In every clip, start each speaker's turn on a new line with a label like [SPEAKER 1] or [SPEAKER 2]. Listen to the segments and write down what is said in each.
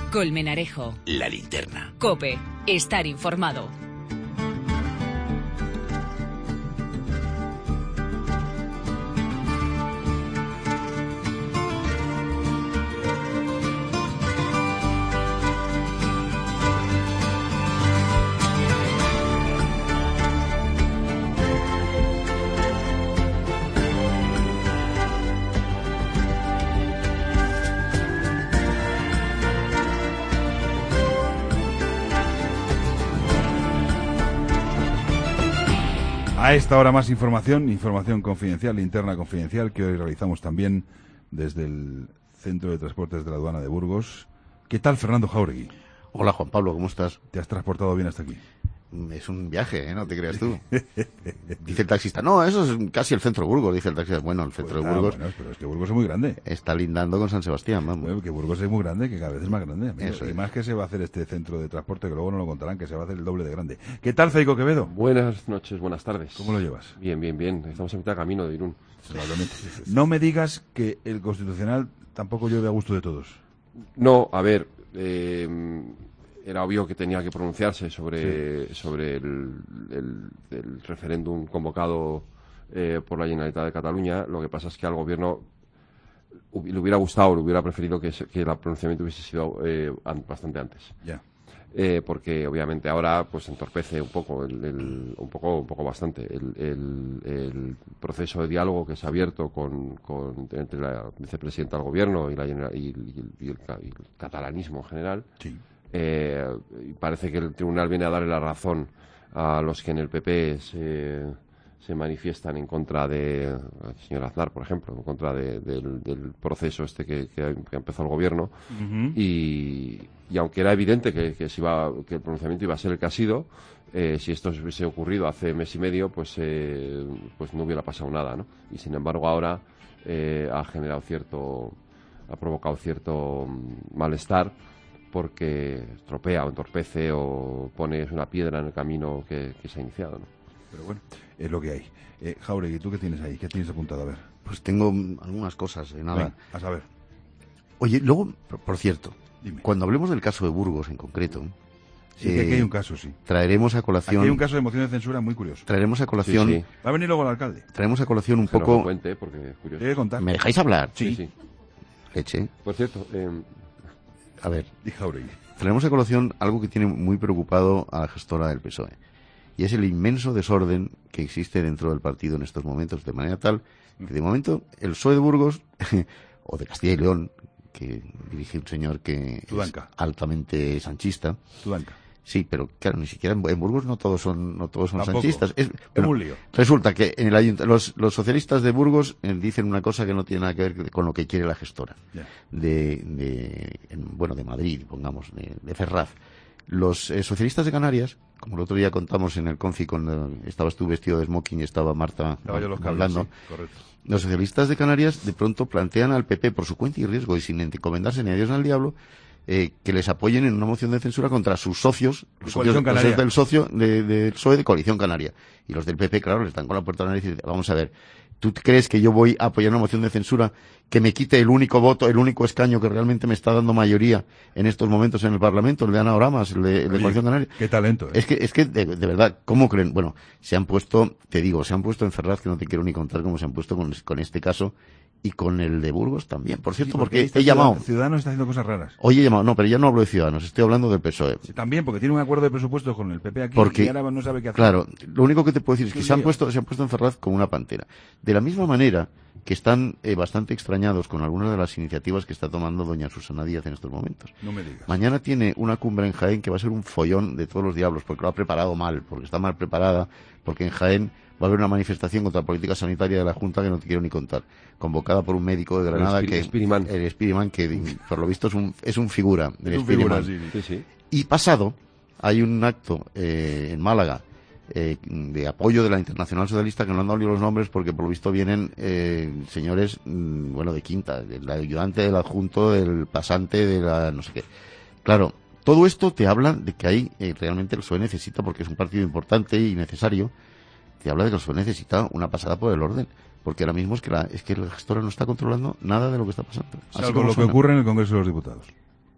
[SPEAKER 1] Colmenarejo.
[SPEAKER 2] La Linterna.
[SPEAKER 1] COPE. Estar informado.
[SPEAKER 3] A esta hora más información confidencial, linterna confidencial, que hoy realizamos también desde el Centro de Transportes de la Aduana de Burgos. ¿Qué tal, Fernando Jáuregui?
[SPEAKER 4] Hola, Juan Pablo, ¿cómo estás?
[SPEAKER 3] ¿Te has transportado bien hasta aquí?
[SPEAKER 4] Es un viaje, no te creas tú. Dice el taxista, no, eso es casi el centro de Burgos. Dice el taxista, bueno, el centro de Burgos...
[SPEAKER 3] Bueno, pero es que Burgos es muy grande.
[SPEAKER 4] Está lindando con San Sebastián, vamos.
[SPEAKER 3] Bueno, que Burgos es muy grande, que cada vez es más grande.
[SPEAKER 4] Eso
[SPEAKER 3] y
[SPEAKER 4] es.
[SPEAKER 3] más que se va a hacer este centro de transporte, que luego no lo contarán, que se va a hacer el doble de grande. ¿Qué tal, Feico Quevedo?
[SPEAKER 5] Buenas noches, buenas tardes.
[SPEAKER 3] ¿Cómo lo llevas?
[SPEAKER 5] Bien. Estamos en mitad de camino de Irún.
[SPEAKER 3] Probablemente. No me digas que el Constitucional tampoco llueve a gusto de todos.
[SPEAKER 5] No, a ver, era obvio que tenía que pronunciarse sobre el referéndum convocado por la Generalitat de Cataluña. Lo que pasa es que al gobierno le hubiera gustado, le hubiera preferido que el pronunciamiento hubiese sido bastante antes.
[SPEAKER 3] Ya.
[SPEAKER 5] Porque obviamente ahora pues entorpece un poco bastante el proceso de diálogo que se ha abierto entre la vicepresidenta del gobierno y el catalanismo en general.
[SPEAKER 3] Sí.
[SPEAKER 5] Y parece que el tribunal viene a darle la razón a los que en el PP se manifiestan en contra del señor Aznar, por ejemplo, en contra del proceso que ha empezado el gobierno.
[SPEAKER 3] Uh-huh.
[SPEAKER 5] Y aunque era evidente que el pronunciamiento iba a ser el que ha sido, si esto hubiese ocurrido hace mes y medio, pues no hubiera pasado nada, ¿no? Y sin embargo ahora ha provocado cierto malestar, porque estropea o entorpece o pone una piedra en el camino que se ha iniciado, ¿no?
[SPEAKER 3] Pero bueno, es lo que hay. Jáuregui, ¿tú qué tienes ahí? ¿Qué tienes apuntado? A ver.
[SPEAKER 4] Pues tengo algunas cosas, nada.
[SPEAKER 3] Ven, a saber.
[SPEAKER 4] Oye, luego, por cierto,
[SPEAKER 3] Dime.
[SPEAKER 4] cuando hablemos del caso de Burgos en concreto...
[SPEAKER 3] Sí, que aquí hay un caso, sí.
[SPEAKER 4] Traeremos a colación...
[SPEAKER 3] Aquí hay un caso de moción de censura muy curioso.
[SPEAKER 4] Traeremos a colación...
[SPEAKER 5] Sí.
[SPEAKER 3] Va a venir luego el alcalde.
[SPEAKER 4] Traeremos a colación un
[SPEAKER 5] Que nos
[SPEAKER 4] poco...
[SPEAKER 5] lo cuente, porque es curioso.
[SPEAKER 3] ¿Tiene que contar?
[SPEAKER 4] ¿Me dejáis hablar?
[SPEAKER 5] Sí.
[SPEAKER 4] Leche.
[SPEAKER 5] Por cierto,
[SPEAKER 4] A ver,
[SPEAKER 3] Y Jáuregui.
[SPEAKER 4] traemos a colación algo que tiene muy preocupado a la gestora del PSOE. Y es el inmenso desorden que existe dentro del partido en estos momentos, de manera tal que de momento el PSOE de Burgos, o de Castilla y León, que dirige un señor que
[SPEAKER 3] Tudanca.
[SPEAKER 4] es altamente sanchista.
[SPEAKER 3] Tudanca.
[SPEAKER 4] Sí, pero claro, ni siquiera en Burgos no todos son
[SPEAKER 3] Tampoco.
[SPEAKER 4] sanchistas.
[SPEAKER 3] Es un lío.
[SPEAKER 4] Resulta que en el los socialistas de Burgos dicen una cosa que no tiene nada que ver con lo que quiere la gestora
[SPEAKER 3] Ya.
[SPEAKER 4] de Madrid, pongamos, de Ferraz. Los socialistas de Canarias, como el otro día contamos en el Confi, cuando estabas tú vestido de smoking y estaba Marta
[SPEAKER 3] Estaba yo los cables,
[SPEAKER 4] hablando,
[SPEAKER 3] sí, correcto.
[SPEAKER 4] los socialistas de Canarias de pronto plantean al PP por su cuenta y riesgo y sin encomendarse ni a Dios ni al diablo, que les apoyen en una moción de censura contra sus socios, los socios del socio del PSOE de Coalición Canaria. Y los del PP, claro, les dan con la puerta a la nariz y dicen, vamos a ver, ¿tú crees que yo voy a apoyar una moción de censura que me quite el único voto, el único escaño que realmente me está dando mayoría en estos momentos en el Parlamento, el de Ana Oramas, el de Coalición Canaria?
[SPEAKER 3] Qué talento, ¿eh?
[SPEAKER 4] Es que de verdad, ¿cómo creen? Bueno, se han puesto en Ferraz, que no te quiero ni contar cómo se han puesto con este caso, y con el de Burgos también, por cierto,
[SPEAKER 3] Sí,
[SPEAKER 4] porque he llamado.
[SPEAKER 3] Ciudadanos está haciendo cosas raras.
[SPEAKER 4] Hoy he llamado, no, pero ya no hablo de Ciudadanos, estoy hablando del PSOE.
[SPEAKER 3] Sí, también, porque tiene un acuerdo de presupuestos con el PP aquí
[SPEAKER 4] Porque,
[SPEAKER 3] y ahora no sabe qué hacer.
[SPEAKER 4] Claro, lo único que te puedo decir es que
[SPEAKER 3] Qué
[SPEAKER 4] se han
[SPEAKER 3] lío.
[SPEAKER 4] puesto en Ferraz como una pantera. De la misma manera que están bastante extrañados con algunas de las iniciativas que está tomando doña Susana Díaz en estos momentos.
[SPEAKER 3] No me digas.
[SPEAKER 4] Mañana tiene una cumbre en Jaén que va a ser un follón de todos los diablos, porque lo ha preparado mal, porque está mal preparada, porque en Jaén va a haber una manifestación contra la política sanitaria de la Junta que no te quiero ni contar, convocada por un médico de Granada, el Spiriman, que por lo visto es un figura del Spiriman.
[SPEAKER 5] sí.
[SPEAKER 4] Y pasado, hay un acto en Málaga de apoyo de la Internacional Socialista, que no han dado ni los nombres porque por lo visto vienen señores, de quinta, del ayudante del adjunto, del pasante, de la no sé qué. Claro, todo esto te habla de que ahí realmente el PSOE necesita, porque es un partido importante y necesario, te habla de que el PSOE necesita una pasada por el orden. Porque ahora mismo es que la gestora no está controlando nada de lo que está pasando.
[SPEAKER 3] Salvo lo que ocurre en el Congreso de los Diputados.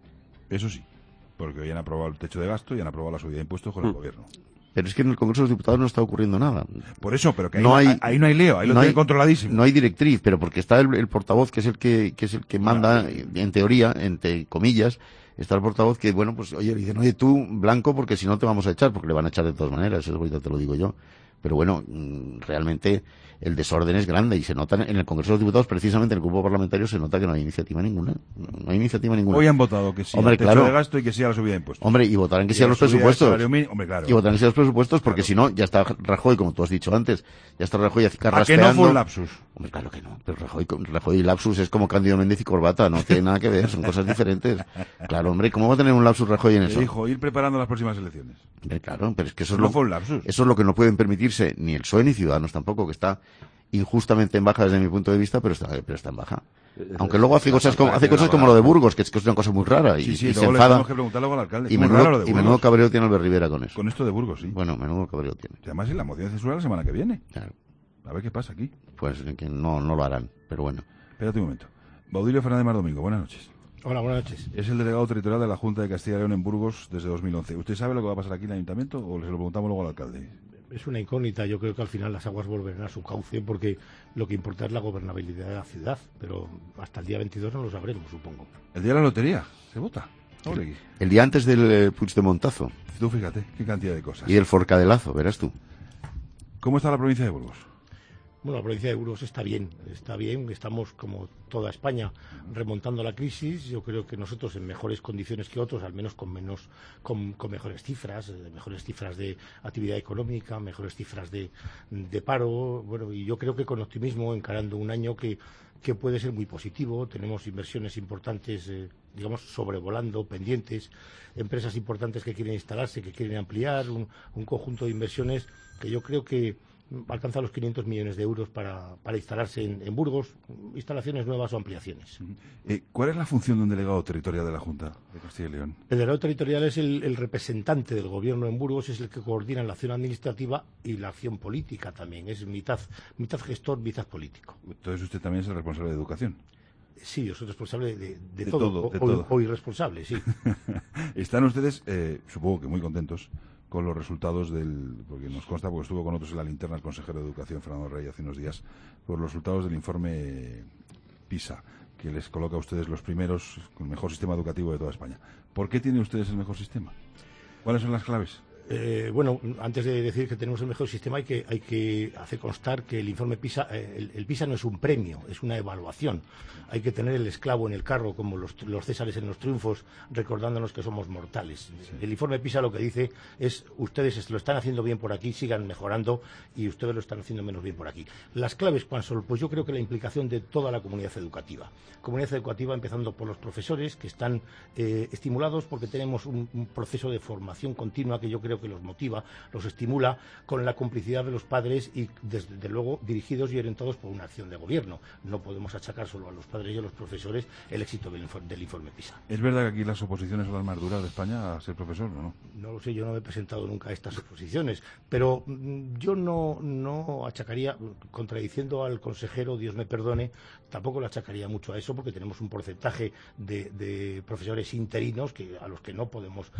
[SPEAKER 3] Eso sí, porque hoy han aprobado el techo de gasto y han aprobado la subida de impuestos con el gobierno.
[SPEAKER 4] Pero es que en el Congreso de los Diputados no está ocurriendo nada.
[SPEAKER 3] Por eso, pero que ahí no hay lío, ahí lo tienen controladísimo.
[SPEAKER 4] No hay directriz, pero porque está el portavoz, que es el que manda, en teoría, entre comillas, está el portavoz que, bueno, pues, oye, le dicen, oye, tú, Blanco, porque si no te vamos a echar, porque le van a echar de todas maneras, eso ahorita te lo digo yo. Pero bueno, realmente el desorden es grande y se nota en el Congreso de los Diputados, precisamente en el grupo parlamentario, se nota que no hay iniciativa ninguna. No hay iniciativa ninguna.
[SPEAKER 3] Hoy han votado que sí al techo de gasto y que sí a la subida de impuestos.
[SPEAKER 4] Hombre, y votarán que sí a los presupuestos.
[SPEAKER 3] Hombre, claro.
[SPEAKER 4] Y votarán que sí a los presupuestos, porque si no, ya está Rajoy, como tú has dicho antes, ya está Rajoy carraspeando.
[SPEAKER 3] ¿A que no fue un lapsus?
[SPEAKER 4] Hombre, claro que no. Pero Rajoy y lapsus es como Cándido Méndez y corbata, no tiene nada que ver, son cosas diferentes. Claro, hombre, ¿cómo va a tener un lapsus Rajoy en eso?
[SPEAKER 3] Dijo, ir preparando las próximas elecciones.
[SPEAKER 4] Claro, pero es que eso
[SPEAKER 3] no fue un lapsus.
[SPEAKER 4] Eso es lo que no pueden permitirse ni el PSOE ni Ciudadanos tampoco, que está injustamente en baja desde mi punto de vista, pero está en baja. Aunque luego hace cosas como lo de Burgos, que es una cosa muy rara, y se enfada.
[SPEAKER 3] Tenemos que preguntarle al alcalde.
[SPEAKER 4] Y menudo cabreo tiene Albert Rivera con eso.
[SPEAKER 3] Con esto de Burgos, sí.
[SPEAKER 4] Bueno, menudo cabreo tiene.
[SPEAKER 3] Y además en la moción de censura la semana que viene.
[SPEAKER 4] Claro.
[SPEAKER 3] A ver qué pasa aquí.
[SPEAKER 4] Pues que no lo harán, pero bueno.
[SPEAKER 3] Espérate un momento. Baudilio Fernández Mar Domingo, buenas noches.
[SPEAKER 2] Hola, buenas noches.
[SPEAKER 3] Es el delegado territorial de la Junta de Castilla y León en Burgos desde 2011. ¿Usted sabe lo que va a pasar aquí en el ayuntamiento o se lo preguntamos luego al alcalde?
[SPEAKER 2] Es una incógnita. Yo creo que al final las aguas volverán a su cauce porque lo que importa es la gobernabilidad de la ciudad. Pero hasta el día 22 no lo sabremos, supongo.
[SPEAKER 3] El día de la lotería se vota.
[SPEAKER 4] El día antes del Puigdemontazo.
[SPEAKER 3] Tú fíjate, qué cantidad de cosas.
[SPEAKER 4] Y el Forcadelazo, verás tú.
[SPEAKER 3] ¿Cómo está la provincia de Burgos?
[SPEAKER 2] Bueno, la provincia de Burgos está bien, estamos como toda España remontando la crisis. Yo creo que nosotros en mejores condiciones que otros, al menos con mejores cifras de actividad económica, mejores cifras de paro, bueno, y yo creo que con optimismo encarando un año que puede ser muy positivo. Tenemos inversiones importantes, sobrevolando, pendientes, empresas importantes que quieren instalarse, que quieren ampliar, un conjunto de inversiones que yo creo que alcanza los 500 millones de euros para instalarse en Burgos, instalaciones nuevas o ampliaciones.
[SPEAKER 3] ¿Cuál es la función de un delegado territorial de la Junta de Castilla y León?
[SPEAKER 2] El delegado territorial es el representante del gobierno en Burgos, es el que coordina la acción administrativa y la acción política también, es mitad gestor, mitad político.
[SPEAKER 3] Entonces usted también es el responsable de educación.
[SPEAKER 2] Sí, yo soy responsable de todo. O irresponsable, sí.
[SPEAKER 3] Están ustedes, supongo que muy contentos con los resultados porque nos consta, porque estuvo con nosotros en la linterna el consejero de Educación, Fernando Rey, hace unos días, por los resultados del informe PISA, que les coloca a ustedes los primeros con el mejor sistema educativo de toda España. ¿Por qué tienen ustedes el mejor sistema? ¿Cuáles son las claves?
[SPEAKER 2] Bueno, antes de decir que tenemos el mejor sistema hay que hacer constar que el informe PISA, el PISA no es un premio, es una evaluación. Hay que tener el esclavo en el carro como los Césares en los triunfos, recordándonos que somos mortales. Sí. El informe PISA lo que dice es: ustedes lo están haciendo bien por aquí, sigan mejorando, y ustedes lo están haciendo menos bien por aquí. Las claves, ¿cuáles son? Pues yo creo que la implicación de toda la comunidad educativa. Comunidad educativa empezando por los profesores, que están estimulados porque tenemos un proceso de formación continua que yo creo que los motiva, los estimula, con la complicidad de los padres y, desde luego, dirigidos y orientados por una acción de gobierno. No podemos achacar solo a los padres y a los profesores el éxito del informe PISA.
[SPEAKER 3] ¿Es verdad que aquí las oposiciones son las más duras de España a ser profesor o no?
[SPEAKER 2] No lo sé, yo no me he presentado nunca a estas oposiciones, pero yo no achacaría, contradiciendo al consejero, Dios me perdone, tampoco le achacaría mucho a eso, porque tenemos un porcentaje de profesores interinos a los que no podemos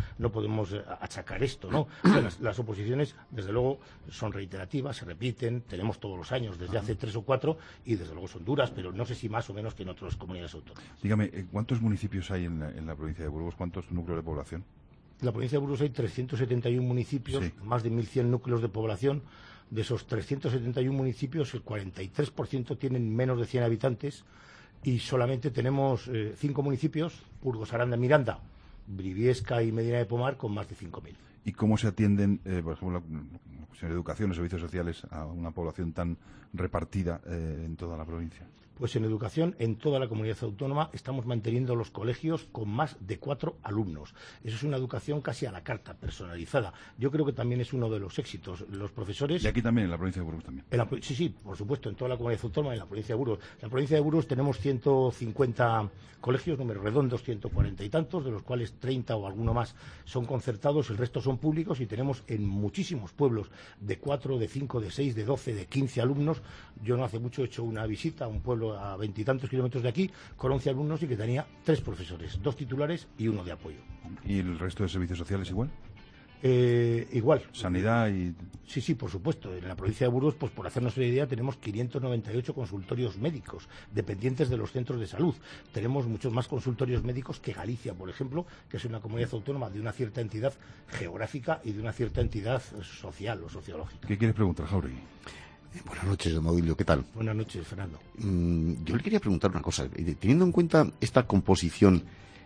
[SPEAKER 2] achacar esto, ¿no? Las oposiciones, desde luego, son reiterativas, se repiten, tenemos todos los años, desde hace 3 o 4, y desde luego son duras, pero no sé si más o menos que en otras comunidades autónomas.
[SPEAKER 3] Dígame, ¿cuántos municipios hay en la provincia de Burgos? ¿Cuántos núcleos de población?
[SPEAKER 2] En la provincia de Burgos hay 371 municipios, sí. Más de 1.100 núcleos de población. De esos 371 municipios, el 43% tienen menos de 100 habitantes, y solamente tenemos 5 municipios, Burgos, Aranda, Miranda, Briviesca y Medina de Pomar, con más de 5.000.
[SPEAKER 3] ¿Y cómo se atienden, por ejemplo, en educación, en servicios sociales, a una población tan repartida en toda la provincia?
[SPEAKER 2] Pues en educación, en toda la comunidad autónoma, estamos manteniendo los colegios con más de 4 alumnos. Eso es una educación casi a la carta, personalizada. Yo creo que también es uno de los éxitos. Los profesores...
[SPEAKER 3] ¿Y aquí también, en la provincia de Burgos también?
[SPEAKER 2] Sí, por supuesto, en toda la comunidad autónoma, en la provincia de Burgos. En la provincia de Burgos tenemos 150 colegios, números redondos, 140 y tantos, de los cuales 30 o alguno más son concertados, el resto son son públicos y tenemos en muchísimos pueblos de 4, de 5, de 6, de 12, de 15 alumnos. Yo no hace mucho he hecho una visita a un pueblo a 20 y tantos kilómetros de aquí con 11 alumnos y que tenía 3 profesores, 2 titulares y 1 de apoyo.
[SPEAKER 3] ¿Y el resto de servicios sociales igual?
[SPEAKER 2] Igual.
[SPEAKER 3] Sanidad y...
[SPEAKER 2] Sí, por supuesto. En la provincia de Burgos, pues por hacernos una idea, tenemos 598 consultorios médicos dependientes de los centros de salud. Tenemos muchos más consultorios médicos que Galicia, por ejemplo, que es una comunidad autónoma de una cierta entidad geográfica y de una cierta entidad social o sociológica.
[SPEAKER 3] ¿Qué quieres preguntar, Jauregui?
[SPEAKER 4] Buenas noches, don Baudilio, ¿qué tal?
[SPEAKER 2] Buenas noches, Fernando.
[SPEAKER 4] Yo le quería preguntar una cosa. Teniendo en cuenta esta composición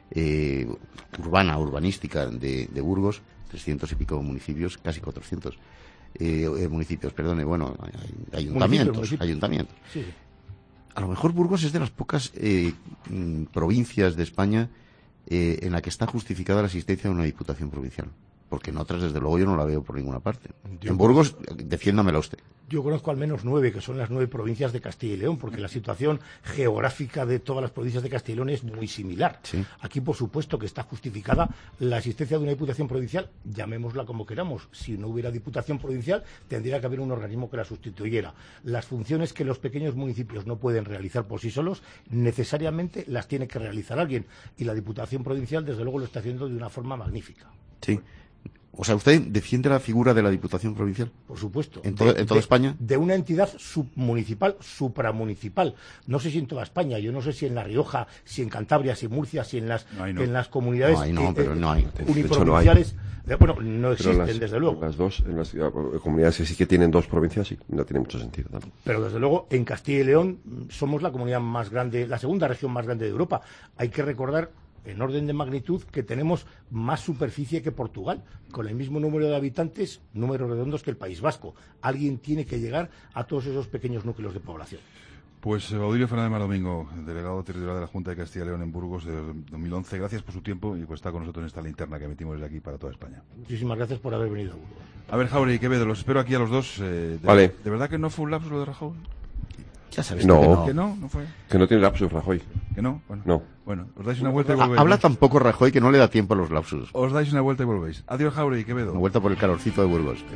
[SPEAKER 4] urbanística de Burgos, 300 y pico municipios, casi 400 municipios, perdone, bueno, ayuntamientos.
[SPEAKER 2] Sí.
[SPEAKER 4] A lo mejor Burgos es de las pocas provincias de España en la que está justificada la existencia de una diputación provincial. Porque en otras, desde luego, yo no la veo por ninguna parte. En Burgos, defiéndamela usted.
[SPEAKER 2] Yo conozco al menos 9, que son las 9 provincias de Castilla y León, porque la situación geográfica de todas las provincias de Castilla y León es muy similar.
[SPEAKER 4] Sí.
[SPEAKER 2] Aquí, por supuesto, que está justificada la existencia de una diputación provincial, llamémosla como queramos. Si no hubiera diputación provincial, tendría que haber un organismo que la sustituyera. Las funciones que los pequeños municipios no pueden realizar por sí solos, necesariamente las tiene que realizar alguien. Y la diputación provincial, desde luego, lo está haciendo de una forma magnífica.
[SPEAKER 4] Sí. O sea, ¿usted defiende la figura de la Diputación Provincial?
[SPEAKER 2] Por supuesto.
[SPEAKER 4] ¿En toda España?
[SPEAKER 2] De una entidad submunicipal, supramunicipal. No sé si en toda España, yo no sé si en La Rioja, si en Cantabria, si en Murcia, si en las, en las comunidades uniprovinciales. Bueno, no existen, desde luego.
[SPEAKER 5] Las dos, en las comunidades que sí que tienen 2 provincias, sí, no tiene mucho sentido también.
[SPEAKER 2] Pero desde luego, en Castilla y León somos la comunidad más grande, la segunda región más grande de Europa. Hay que recordar, en orden de magnitud, que tenemos más superficie que Portugal, con el mismo número de habitantes, números redondos, que el País Vasco. Alguien tiene que llegar a todos esos pequeños núcleos de población.
[SPEAKER 3] Pues Baudilio Fernández Mar Domingo, delegado territorial de la Junta de Castilla y León en Burgos de 2011, gracias por su tiempo y por estar con nosotros en esta linterna que emitimos desde aquí para toda España.
[SPEAKER 2] Muchísimas gracias por haber venido a Burgos.
[SPEAKER 3] A ver, Jauregui y Quevedo, los espero aquí a los dos.
[SPEAKER 5] Vale.
[SPEAKER 3] ¿De verdad que no fue un lapsus lo de Rajoy?
[SPEAKER 4] Ya sabes
[SPEAKER 5] No.
[SPEAKER 4] que
[SPEAKER 3] ¿No fue?
[SPEAKER 5] Que no tiene lapsus, Rajoy.
[SPEAKER 3] ¿Que no? Bueno.
[SPEAKER 5] No.
[SPEAKER 3] Bueno, os dais una vuelta y volvéis.
[SPEAKER 4] Habla tan poco Rajoy que no le da tiempo a los lapsus.
[SPEAKER 3] Os dais una vuelta y volvéis. Adiós, Jauregui y Quevedo.
[SPEAKER 4] Una vuelta por el calorcito de Burgos.